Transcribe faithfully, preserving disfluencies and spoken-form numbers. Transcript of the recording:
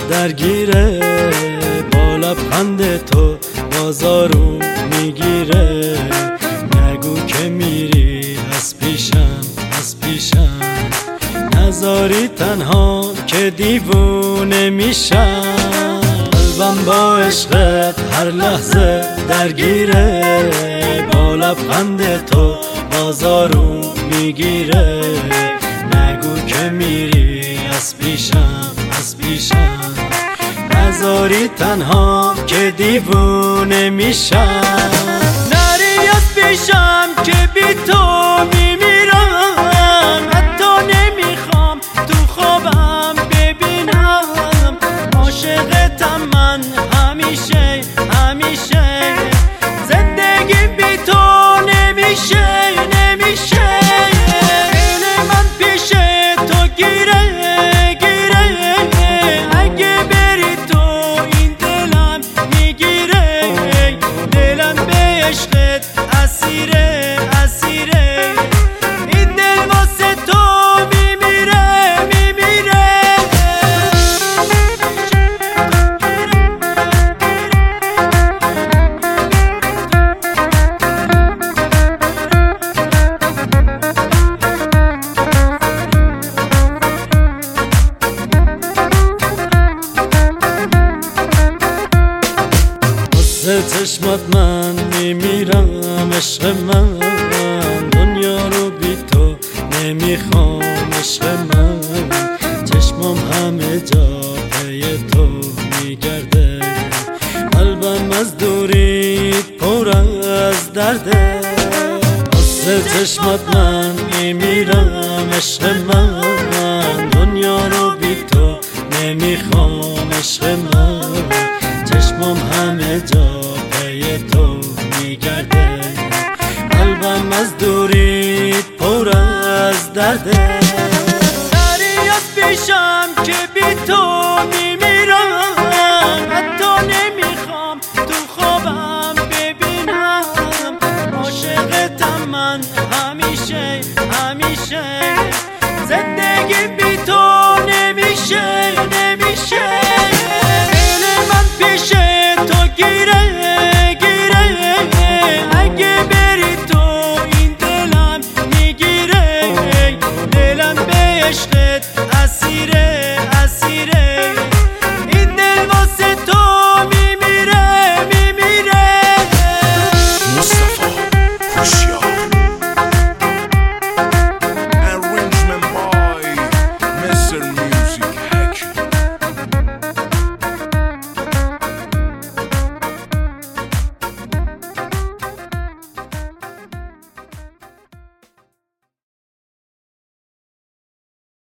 درگیره، با لبخند تو بازارو میگیره. نگو که میری از پیشم، از پیشم نذاری تنها که دیوونه میشم. قلبم با عشقت هر لحظه درگیره، با لبخند تو بازارو میگیره. نگو که میری از پیشم، از پیشم نذاری تنها که دیوونه میشم. نری از پیشم که بی تو میمیرم، حتی نمیخوام تو خوابم ببینم. عاشقتم من همیشه، همیشه زندگی بی تو نمیشه، نمیشه. دل من پیش تو گیره، گیره. اگه بری تو این دلم میگیره. دلم به عشقت اسیره، اسیره. این دل واسه تو میمیره، میمیره. واسه چشمات من میمیرم عشق من. دنیا رو بی تو نمیخوام عشق من. چشمام همه جا پی تو میگرده، قلبم از دوریت پر از درده. واسه چشمات من میمیرم عشق من. دنیا رو بی تو نمیخوام عشق من. چشمام همه جا پی تو میگرده، قلبم از دوریت پر از درده. نری از پیشم که بی تو می